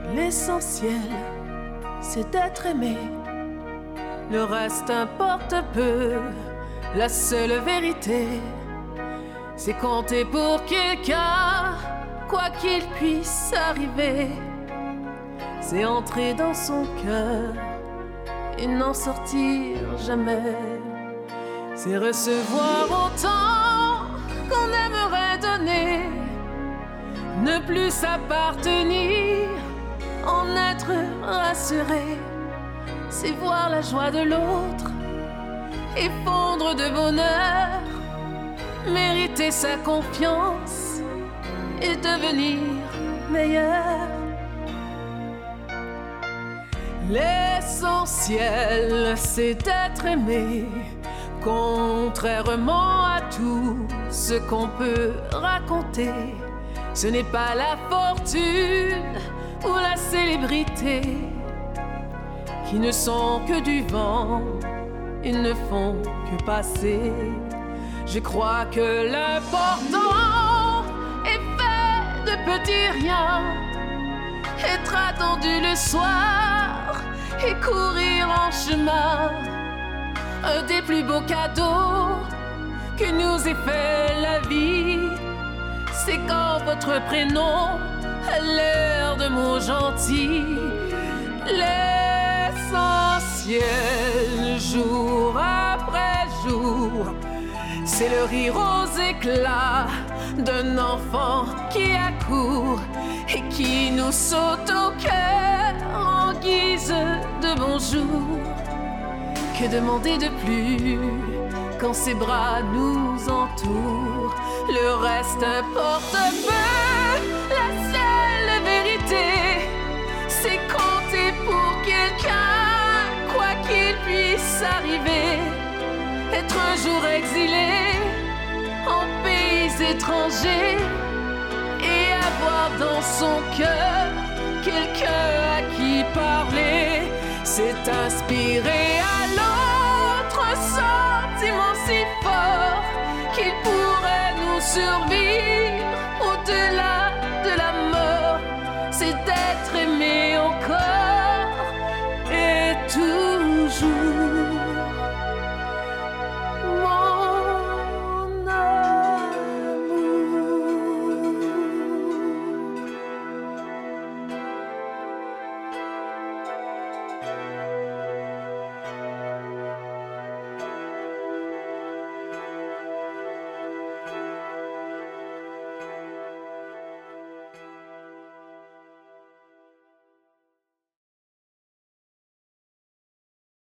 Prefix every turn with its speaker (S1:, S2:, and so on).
S1: L'essentiel, c'est d'être aimé. Le reste importe peu. La seule vérité, c'est compter pour quelqu'un, quoi qu'il puisse arriver. C'est entrer dans son cœur et n'en sortir jamais. C'est recevoir autant qu'on aimerait donner, ne plus s'appartenir, en être rassuré. C'est voir la joie de l'autre et fondre de bonheur, mériter sa confiance et devenir meilleur. L'essentiel, c'est d'être aimé, contrairement à tout ce qu'on peut raconter. Ce n'est pas la fortune ou la célébrité qui ne sont que du vent, ils ne font que passer. Je crois que l'important est fait de petits riens, être attendu le soir et courir en chemin. Un des plus beaux cadeaux que nous ait fait la vie, c'est quand votre prénom a l'air de mots gentils. L'essentiel, jour après jour, c'est le rire aux éclats d'un enfant qui accourt et qui nous saute au cœur en guise de bonjour. Que demander de plus quand ses bras nous entourent? Le reste importe peu. La seule vérité, c'est compter pour quelqu'un, quoi qu'il puisse arriver. Être un jour exilé en pays étrangers et avoir dans son cœur quelqu'un à qui parler. C'est inspirer à l'autre un sentiment si fort qu'il pourrait nous survivre